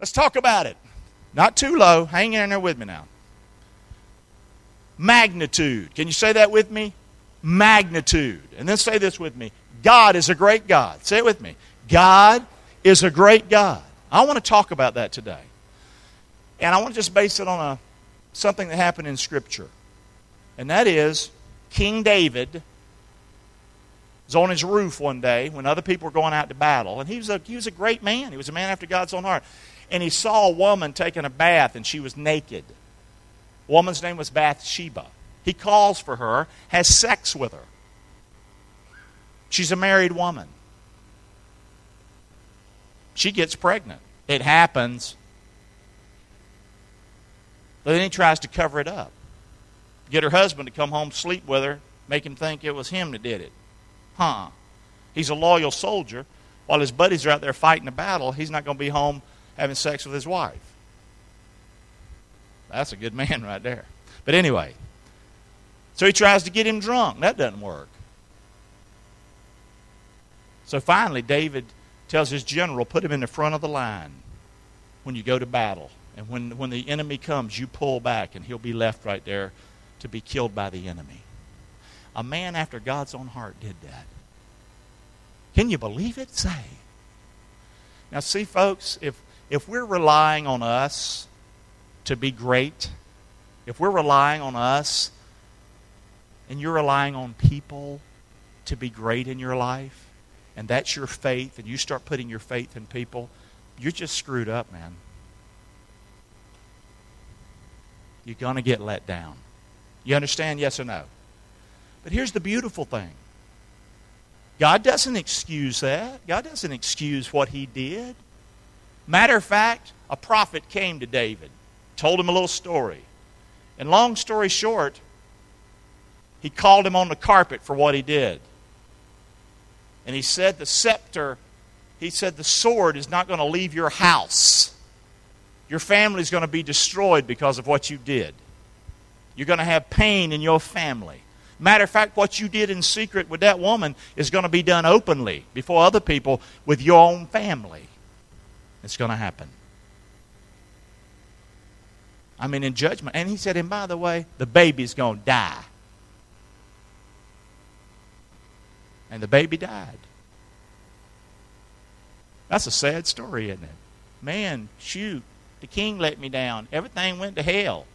Let's talk about it. Not too low. Hang in there with me now. Magnitude. Can you say that with me? Magnitude. And then say this with me. God is a great God. Say it with me. God is a great God. I want to talk about that today. And I want to just base it on something that happened in Scripture. And that is, King David was on his roof one day when other people were going out to battle. And he was a great man. He was a man after God's own heart. And he saw a woman taking a bath, and she was naked. The woman's name was Bathsheba. He calls for her, has sex with her. She's a married woman. She gets pregnant. It happens. But then he tries to cover it up. Get her husband to come home, sleep with her, make him think it was him that did it. He's a loyal soldier. While his buddies are out there fighting a battle, he's not going to be home having sex with his wife. That's a good man right there. But anyway, so he tries to get him drunk. That doesn't work. So finally, David tells his general, put him in the front of the line when you go to battle. And when the enemy comes, you pull back, and he'll be left right there to be killed by the enemy. A man after God's own heart did that. Can you believe it? Say. Now see, folks, if we're relying on us to be great, if we're relying on us and you're relying on people to be great in your life, and that's your faith, and you start putting your faith in people, you're just screwed up, man. You're going to get let down. You understand? Yes or no? But here's the beautiful thing. God doesn't excuse that. God doesn't excuse what he did. Matter of fact, a prophet came to David, told him a little story. And long story short, he called him on the carpet for what he did. And he said the sword is not going to leave your house. Your family's going to be destroyed because of what you did. You're going to have pain in your family. Matter of fact, what you did in secret with that woman is going to be done openly before other people with your own family. It's going to happen. I mean, in judgment. And he said, and by the way, the baby's going to die. And the baby died. That's a sad story, isn't it? Man, shoot, the king let me down. Everything went to hell.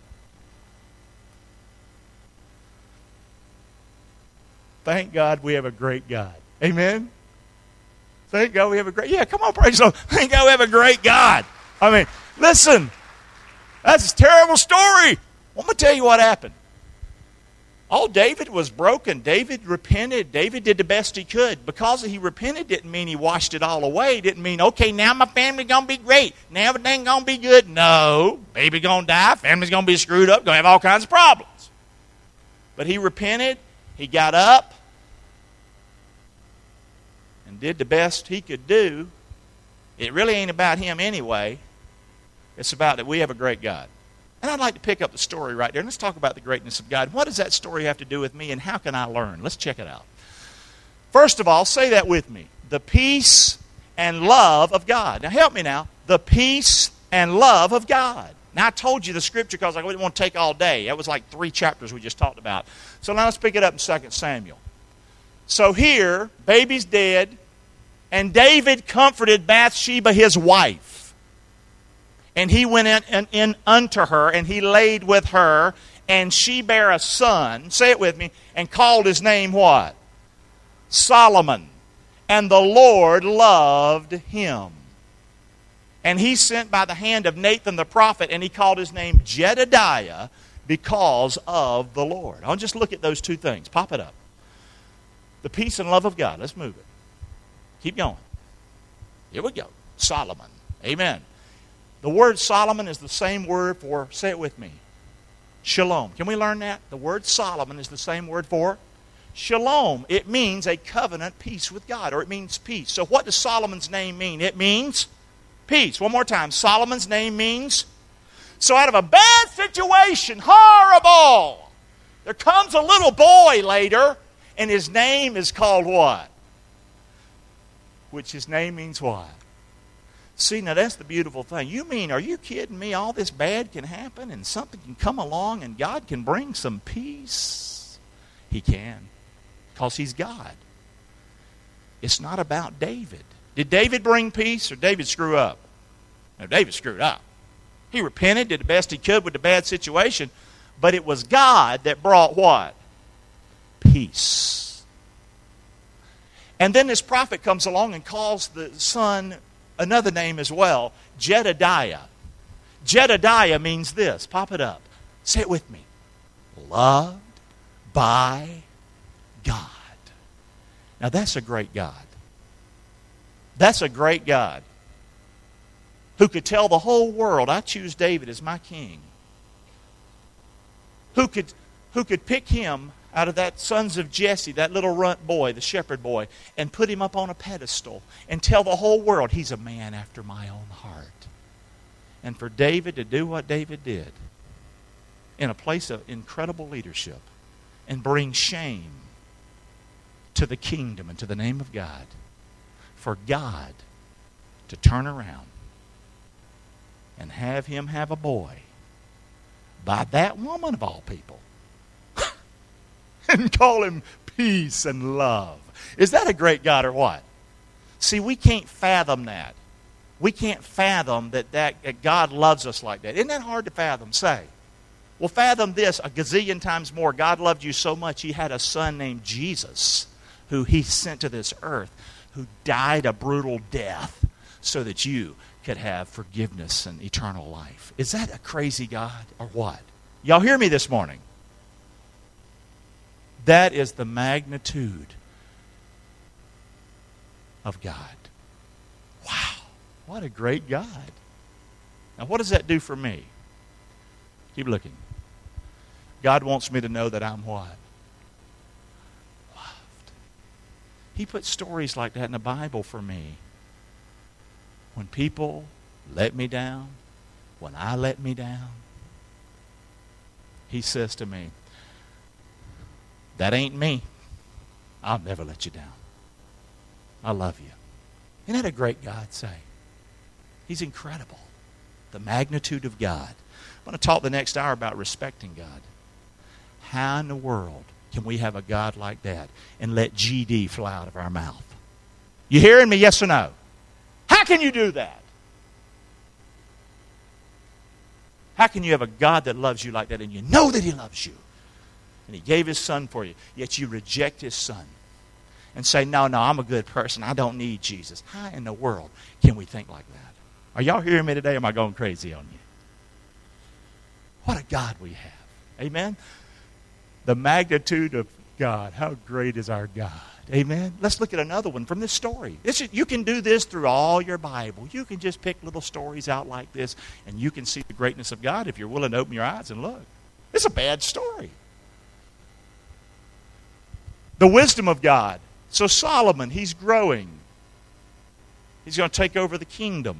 Thank God we have a great God. Amen? Thank God we have a great... Yeah, come on, praise the Lord. Thank God we have a great God. I mean, listen. That's a terrible story. I'm going to tell you what happened. Oh, David was broken. David repented. David did the best he could. Because he repented didn't mean he washed it all away. Didn't mean, okay, now my family's going to be great. Now everything's going to be good. No. Baby going to die. Family's going to be screwed up. Going to have all kinds of problems. But he repented. He got up and did the best he could do. It really ain't about him anyway. It's about that we have a great God. And I'd like to pick up the story right there. And let's talk about the greatness of God. What does that story have to do with me, and how can I learn? Let's check it out. First of all, say that with me. The peace and love of God. Now help me now. The peace and love of God. Now I told you the scripture because I didn't want to take all day. That was like 3 chapters we just talked about. So now let's pick it up in 2 Samuel. So here, baby's dead, and David comforted Bathsheba, his wife. And he went in unto her, and he laid with her, and she bare a son, say it with me, and called his name what? Solomon. And the Lord loved him. And he sent by the hand of Nathan the prophet, and he called his name Jedediah because of the Lord. I'll just look at those 2 things. Pop it up. The peace and love of God. Let's move it. Keep going. Here we go. Solomon. Amen. The word Solomon is the same word for, say it with me, shalom. Can we learn that? The word Solomon is the same word for shalom. It means a covenant peace with God, or it means peace. So what does Solomon's name mean? It means peace. One more time. Solomon's name means... So out of a bad situation, horrible, there comes a little boy later, and his name is called what? Which his name means what? See, now that's the beautiful thing. You mean, are you kidding me? All this bad can happen and something can come along and God can bring some peace? He can, because He's God. It's not about David. Did David bring peace or David screw up? No, David screwed up. He repented, did the best he could with the bad situation, but it was God that brought what? Peace. And then this prophet comes along and calls the son another name as well, Jedediah. Jedediah means this. Pop it up. Say it with me. Loved by God. Now that's a great God. That's a great God who could tell the whole world, I choose David as my king. Who could pick him out of that sons of Jesse, that little runt boy, the shepherd boy, and put him up on a pedestal and tell the whole world, he's a man after my own heart. And for David to do what David did in a place of incredible leadership and bring shame to the kingdom and to the name of God, for God to turn around and have him have a boy by that woman of all people and call him peace and love. Is that a great God or what? See, we can't fathom that. We can't fathom that God loves us like that. Isn't that hard to fathom? Say. Well, fathom this a gazillion times more. God loved you so much, He had a son named Jesus who He sent to this earth, who died a brutal death so that you could have forgiveness and eternal life. Is that a crazy God or what? Y'all hear me this morning? That is the magnitude of God. Wow, what a great God. Now what does that do for me? Keep looking. God wants me to know that I'm what? Loved. He put stories like that in the Bible for me. When people let me down, when I let me down, He says to me, that ain't me. I'll never let you down. I love you. Isn't that a great God say? He's incredible. The magnitude of God. I'm going to talk the next hour about respecting God. How in the world can we have a God like that and let GD fly out of our mouth? You hearing me, yes or no? How can you do that? How can you have a God that loves you like that and you know that He loves you? And He gave His Son for you, yet you reject His Son and say, no, I'm a good person. I don't need Jesus. How in the world can we think like that? Are y'all hearing me today or am I going crazy on you? What a God we have. Amen? The magnitude of God. How great is our God? Amen? Let's look at another one from this story. You can do this through all your Bible. You can just pick little stories out like this and you can see the greatness of God if you're willing to open your eyes and look. It's a bad story. The wisdom of God. So Solomon, he's growing. He's going to take over the kingdom.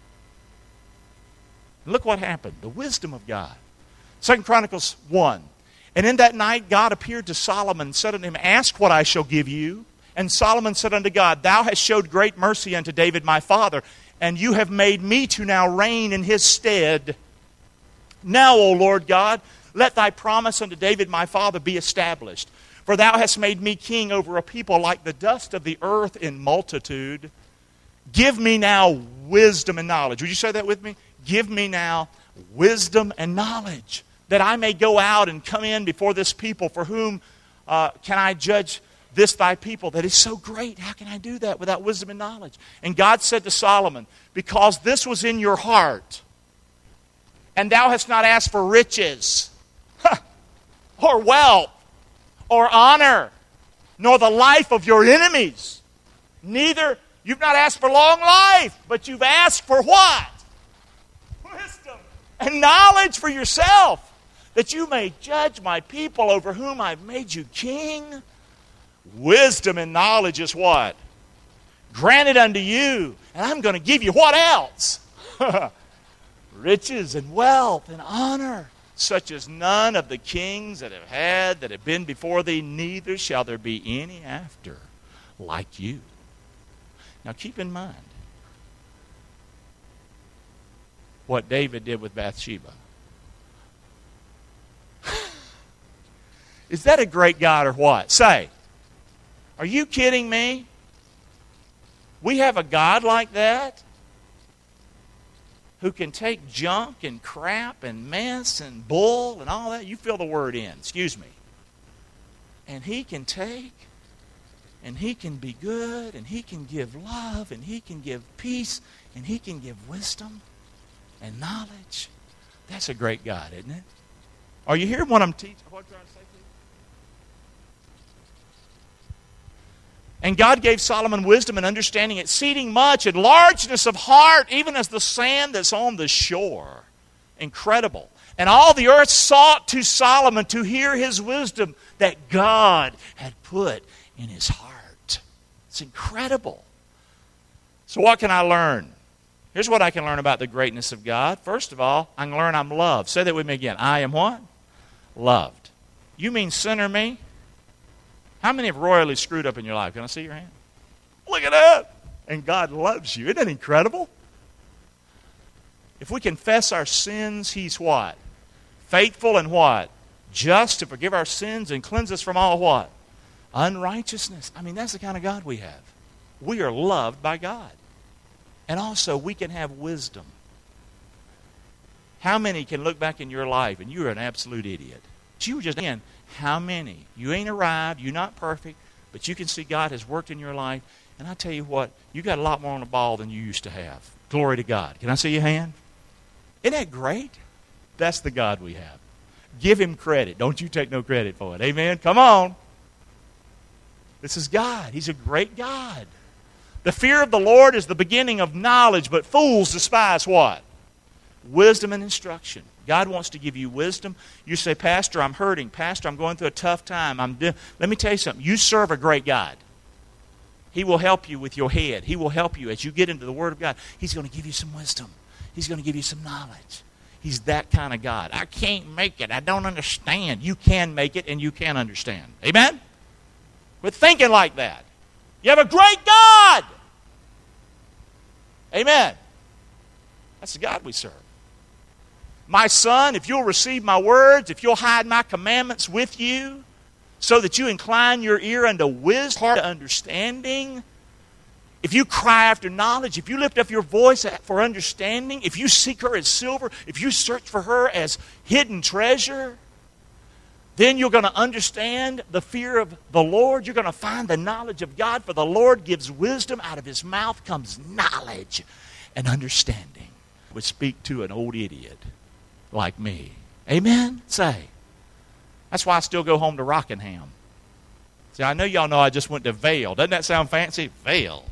And look what happened. The wisdom of God. 2 Chronicles 1. And in that night God appeared to Solomon and said unto him, ask what I shall give you. And Solomon said unto God, thou hast showed great mercy unto David my father, and you have made me to now reign in his stead. Now, O Lord God, let thy promise unto David my father be established. For thou hast made me king over a people like the dust of the earth in multitude. Give me now wisdom and knowledge. Would you say that with me? Give me now wisdom and knowledge, that I may go out and come in before this people. For whom can I judge this thy people that is so great? How can I do that without wisdom and knowledge? And God said to Solomon, because this was in your heart, and thou hast not asked for riches, or wealth, or honor, nor the life of your enemies. Neither, you've not asked for long life, but you've asked for what? Wisdom and knowledge for yourself, that you may judge my people over whom I've made you king. Wisdom and knowledge is what? Granted unto you. And I'm going to give you what else? Riches and wealth and honor, such as none of the kings that have been before thee, neither shall there be any after like you. Now keep in mind, what David did with Bathsheba. Is that a great God or what? Say, are you kidding me? We have a God like that who can take junk and crap and mess and bull and all that. You fill the word in, excuse me. And He can take and He can be good and He can give love and He can give peace and He can give wisdom and knowledge. That's a great God, isn't it? Are you hearing what I'm teaching? What I'm trying to say to you? And God gave Solomon wisdom and understanding, exceeding much, and largeness of heart, even as the sand that's on the shore. Incredible. And all the earth sought to Solomon to hear his wisdom that God had put in his heart. It's incredible. So what can I learn? Here's what I can learn about the greatness of God. First of all, I can learn I'm loved. Say that with me again. I am what? Loved. You mean sinner me? How many have royally screwed up in your life? Can I see your hand? Look at that. And God loves you. Isn't that incredible? If we confess our sins, He's what? Faithful and what? Just to forgive our sins and cleanse us from all what? Unrighteousness. I mean, that's the kind of God we have. We are loved by God. And also, we can have wisdom. How many can look back in your life and you're an absolute idiot? You were just in. How many? You ain't arrived. You're not perfect. But you can see God has worked in your life. And I tell you what, you got a lot more on the ball than you used to have. Glory to God. Can I see your hand? Isn't that great? That's the God we have. Give Him credit. Don't you take no credit for it. Amen? Come on. This is God. He's a great God. The fear of the Lord is the beginning of knowledge, but fools despise what? Wisdom and instruction. God wants to give you wisdom. You say, Pastor, I'm hurting. Pastor, I'm going through a tough time. Let me tell you something. You serve a great God. He will help you with your head. He will help you as you get into the Word of God. He's going to give you some wisdom. He's going to give you some knowledge. He's that kind of God. I can't make it. I don't understand. You can make it and you can understand. Amen? Quit thinking like that. You have a great God. Amen. That's the God we serve. My son, if you'll receive my words, if you'll hide my commandments with you, so that you incline your ear unto wisdom, to understanding, if you cry after knowledge, if you lift up your voice for understanding, if you seek her as silver, if you search for her as hidden treasure, then you're going to understand the fear of the Lord. You're going to find the knowledge of God, for the Lord gives wisdom. Out of His mouth comes knowledge and understanding. Would speak to an old idiot like me. Amen? Say. That's why I still go home to Rockingham. See, I know y'all know I just went to Vail. Doesn't that sound fancy? Vail.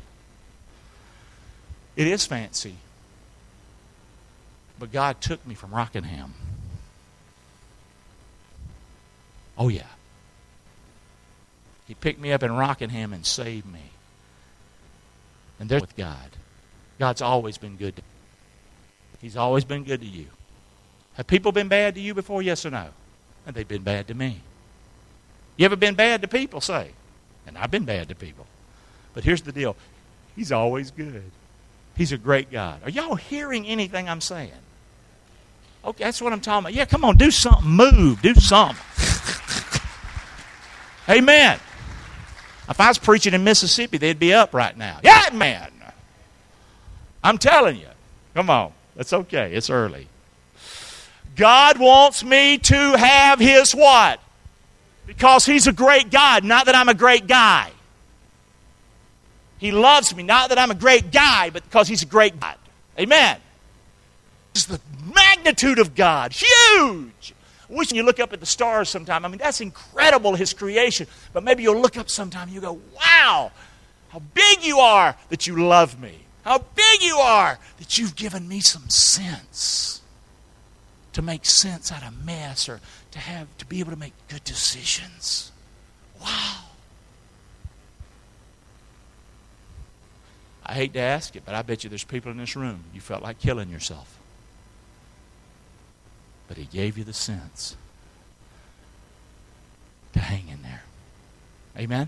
It is fancy. But God took me from Rockingham. Oh, yeah. He picked me up in Rockingham and saved me. And there's with God. God's always been good to me. He's always been good to you. Have people been bad to you before? Yes or no? And they've been bad to me. You ever been bad to people? Say. And I've been bad to people. But here's the deal. He's always good. He's a great God. Are y'all hearing anything I'm saying? Okay, that's what I'm talking about. Yeah, come on, do something. Move. Do something. Amen. If I was preaching in Mississippi, they'd be up right now. Yeah, man. I'm telling you. Come on. That's okay. It's early. God wants me to have His what? Because He's a great God, not that I'm a great guy. He loves me, not that I'm a great guy, but because He's a great God. Amen. This is the magnitude of God. Huge. I wish you look up at the stars sometime. I mean, that's incredible, His creation. But maybe you'll look up sometime and you go, wow, how big you are that you love me. How big you are that you've given me some sense to make sense out of mess, or to be able to make good decisions. Wow. I hate to ask it, but I bet you there's people in this room, you felt like killing yourself. But He gave you the sense to hang in there. Amen?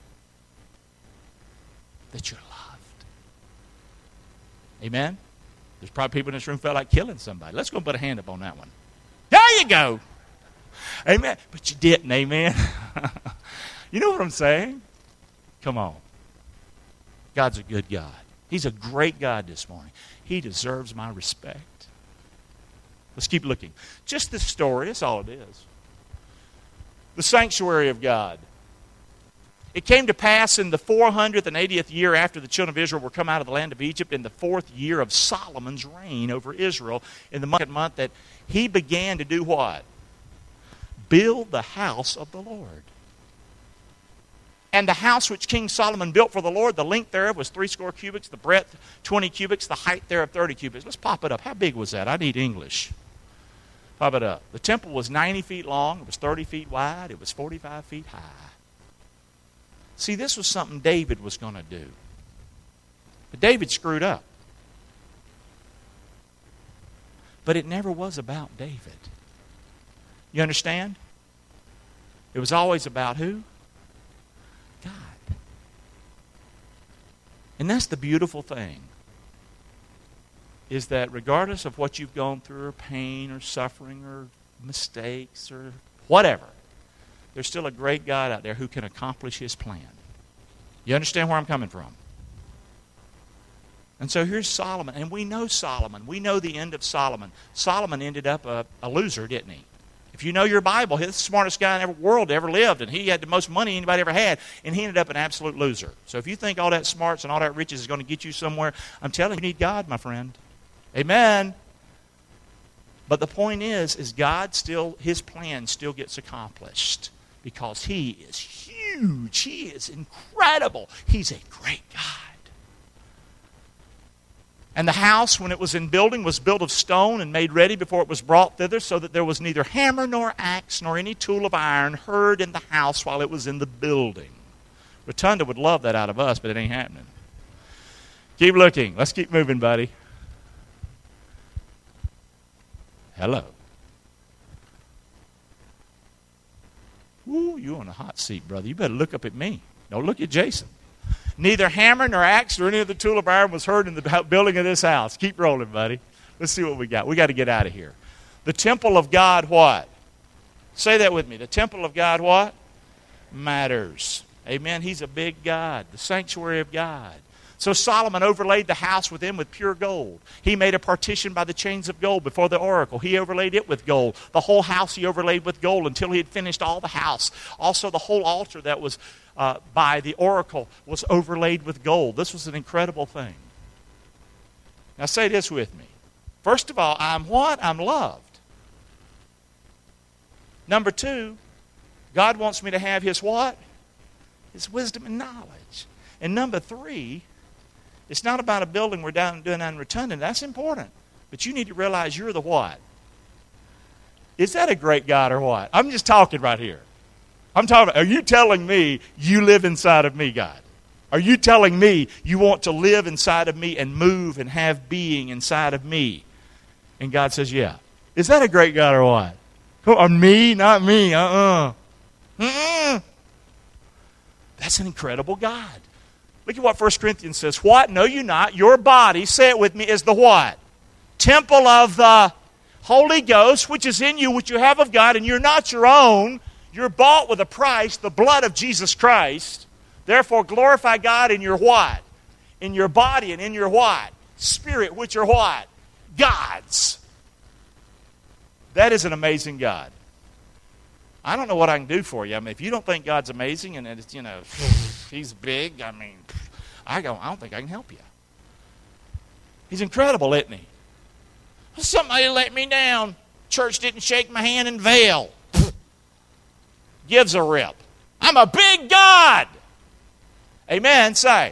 That you're loved. Amen? There's probably people in this room felt like killing somebody. Let's go put a hand up on that one. There you go. Amen. But you didn't, amen. You know what I'm saying? Come on. God's a good God. He's a great God this morning. He deserves my respect. Let's keep looking. Just this story, that's all it is. The sanctuary of God. It came to pass in the 480th year after the children of Israel were come out of the land of Egypt, in the 4th year of Solomon's reign over Israel, in the second month, that he began to do what? Build the house of the Lord. And the house which King Solomon built for the Lord, the length thereof was 60 cubits, the breadth 20 cubits, the height thereof 30 cubits. Let's pop it up. How big was that? I need English. Pop it up. The temple was 90 feet long. It was 30 feet wide. It was 45 feet high. See, this was something David was going to do. But David screwed up. But it never was about David. You understand? It was always about who? God. And that's the beautiful thing, is that regardless of what you've gone through, or pain, or suffering, or mistakes, or whatever, there's still a great God out there who can accomplish His plan. You understand where I'm coming from? And so here's Solomon, and we know Solomon. We know the end of Solomon. Solomon ended up a loser, didn't he? If you know your Bible, he's the smartest guy in the world that ever lived, and he had the most money anybody ever had, and he ended up an absolute loser. So if you think all that smarts and all that riches is going to get you somewhere, I'm telling you, you need God, my friend. Amen. But the point is God still, His plan still gets accomplished because He is huge. He is incredible. He's a great God. And the house, when it was in building, was built of stone and made ready before it was brought thither, so that there was neither hammer nor axe nor any tool of iron heard in the house while it was in the building. Rotunda would love that out of us, but it ain't happening. Keep looking. Let's keep moving, buddy. Hello. Ooh, you're on a hot seat, brother. You better look up at me. Don't look at Jason. Neither hammer nor axe nor any other tool of iron was heard in the building of this house. Keep rolling, buddy. Let's see what we got. We got to get out of here. The temple of God, what? Say that with me. The temple of God, what? Matters. Amen. He's a big God. The sanctuary of God. So Solomon overlaid the house within with pure gold. He made a partition by the chains of gold before the oracle. He overlaid it with gold. The whole house he overlaid with gold until he had finished all the house. Also the whole altar that was by the oracle was overlaid with gold. This was an incredible thing. Now say this with me. First of all, I'm what? I'm loved. Number 2, God wants me to have His what? His wisdom and knowledge. And number 3, it's not about a building we're doing down in Rotunda. That's important. But you need to realize you're the what? Is that a great God or what? I'm just talking right here. I'm talking, are you telling me you live inside of me, God? Are you telling me you want to live inside of me and move and have being inside of me? And God says, yeah. Is that a great God or what? Me, not me. Mm-mm. That's an incredible God. Look at what 1 Corinthians says. What? Know you not? Your body, say it with me, is the what? Temple of the Holy Ghost, which is in you, which you have of God, and you're not your own. You're bought with a price, the blood of Jesus Christ. Therefore, glorify God in your what? In your body and in your what? Spirit, which are what? God's. That is an amazing God. I don't know what I can do for you. I mean, if you don't think God's amazing and it's, He's big, I don't think I can help you. He's incredible, isn't He? Somebody let me down. Church didn't shake my hand and veil. Gives a rip. I'm a big God. Amen. Say.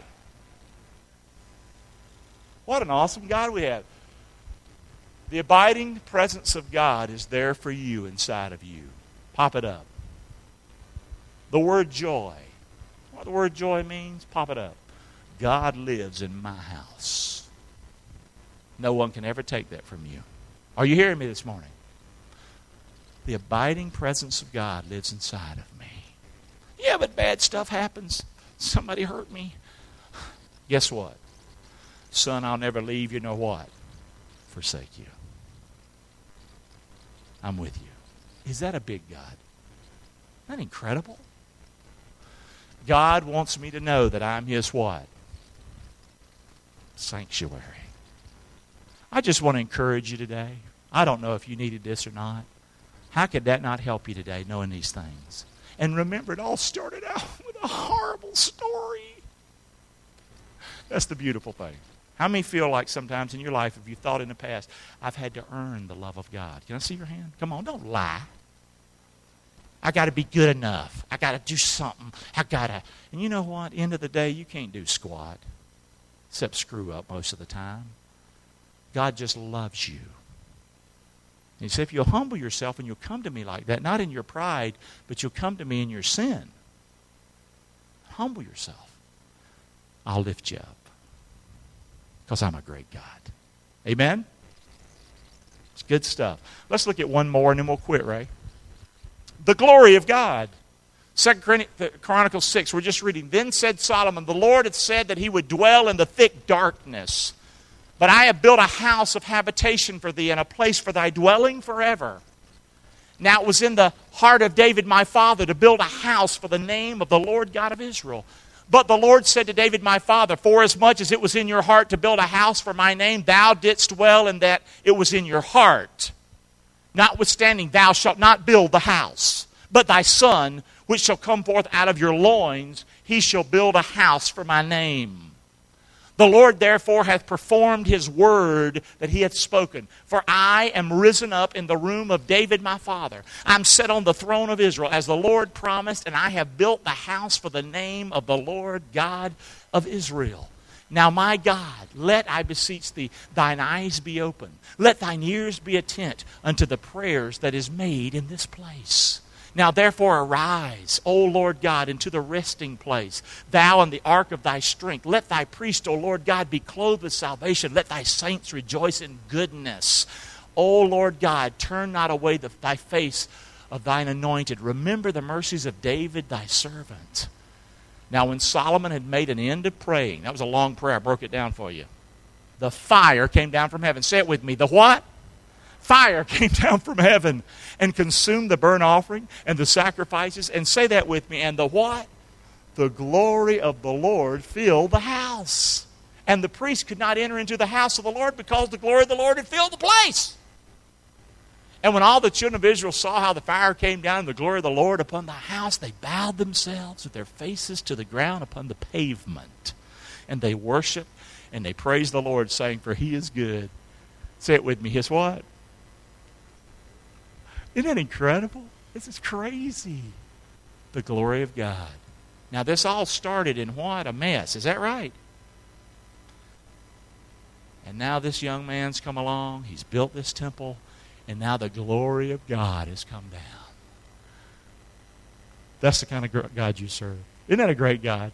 What an awesome God we have. The abiding presence of God is there for you, inside of you. Pop it up. The word joy. What the word joy means? Pop it up. God lives in my house. No one can ever take that from you. Are you hearing me this morning? The abiding presence of God lives inside of me. Yeah, but bad stuff happens. Somebody hurt me. Guess what? Son, I'll never leave you nor what? forsake you. I'm with you. Is that a big God? Isn't that incredible? God wants me to know that I'm His what? Sanctuary. I just want to encourage you today. I don't know if you needed this or not. How could that not help you today, knowing these things? And remember, it all started out with a horrible story. That's the beautiful thing. How many feel like sometimes in your life, if you thought in the past, I've had to earn the love of God? Can I see your hand? Come on, don't lie. I got to be good enough. I got to do something. And you know what? End of the day, you can't do squat except screw up most of the time. God just loves you. He said, if you'll humble yourself and you'll come to me like that, not in your pride, but you'll come to me in your sin. Humble yourself. I'll lift you up. Because I'm a great God. Amen? It's good stuff. Let's look at one more and then we'll quit, Ray. The glory of God. 2 Chronicles 6, we're just reading. Then said Solomon, the Lord hath said that he would dwell in the thick darkness. But I have built a house of habitation for thee and a place for thy dwelling forever. Now it was in the heart of David my father to build a house for the name of the Lord God of Israel. But the Lord said to David my father, forasmuch as it was in your heart to build a house for my name, thou didst dwell in that it was in your heart. Notwithstanding, thou shalt not build the house, but thy son, which shall come forth out of your loins, he shall build a house for my name. The Lord therefore hath performed his word that he hath spoken. For I am risen up in the room of David my father. I am set on the throne of Israel, as the Lord promised, and I have built the house for the name of the Lord God of Israel. Now, my God, let, I beseech thee, thine eyes be open. Let thine ears be attent unto the prayers that is made in this place. Now therefore arise, O Lord God, into the resting place, thou and the ark of thy strength. Let thy priest, O Lord God, be clothed with salvation. Let thy saints rejoice in goodness. O Lord God, turn not away thy face of thine anointed. Remember the mercies of David thy servant. Now when Solomon had made an end of praying, that was a long prayer, I broke it down for you. The fire came down from heaven. Say it with me. The what? Fire came down from heaven and consumed the burnt offering and the sacrifices. And say that with me. And the what? The glory of the Lord filled the house. And the priest could not enter into the house of the Lord because the glory of the Lord had filled the place. And when all the children of Israel saw how the fire came down and the glory of the Lord upon the house, they bowed themselves with their faces to the ground upon the pavement. And they worshiped and they praised the Lord, saying, for he is good. Say it with me. His what? Isn't that incredible? This is crazy. The glory of God. Now this all started in what? A mess. Is that right? And now this young man's come along. He's built this temple. And now the glory of God has come down. That's the kind of God you serve. Isn't that a great God?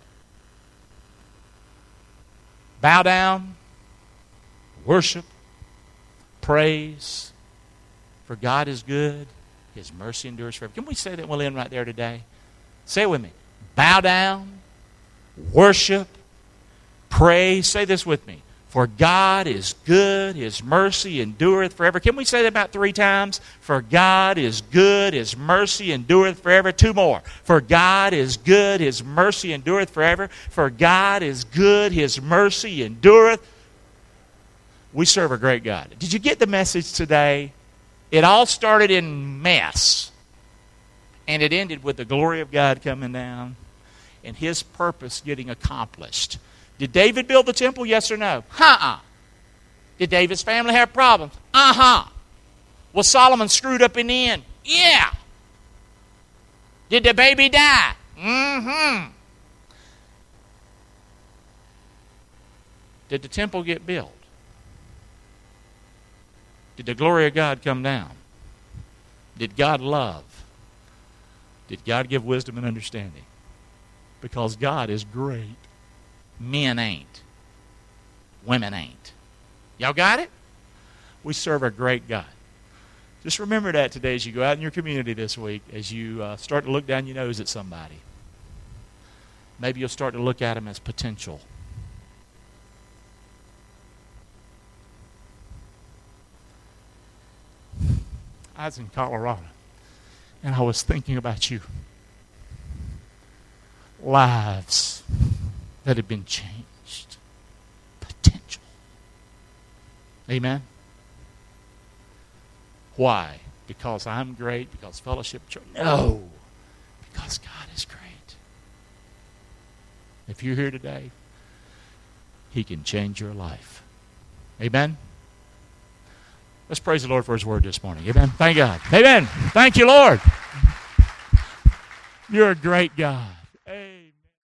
Bow down. Worship. Praise. For God is good. His mercy endures forever. Can we say that? We'll end right there today. Say it with me. Bow down. Worship. Praise. Say this with me. For God is good. His mercy endureth forever. Can we say that about 3 times? For God is good. His mercy endureth forever. 2 more. For God is good. His mercy endureth forever. For God is good. His mercy endureth. We serve a great God. Did you get the message today? It all started in mess. And it ended with the glory of God coming down and his purpose getting accomplished. Did David build the temple? Yes or no? Did David's family have problems? Was Solomon screwed up in the end? Yeah. Did the baby die? Did the temple get built? Did the glory of God come down? Did God love? Did God give wisdom and understanding? Because God is great. Men ain't. Women ain't. Y'all got it? We serve a great God. Just remember that today as you go out in your community this week, as you start to look down your nose at somebody. Maybe you'll start to look at them as potential. I was in Colorado, and I was thinking about you. Lives that have been changed. Potential. Amen? Why? Because I'm great? Because Fellowship Church? No. Because God is great. If you're here today, He can change your life. Amen? Let's praise the Lord for His word this morning. Amen? Thank God. Amen. Thank you, Lord. You're a great God.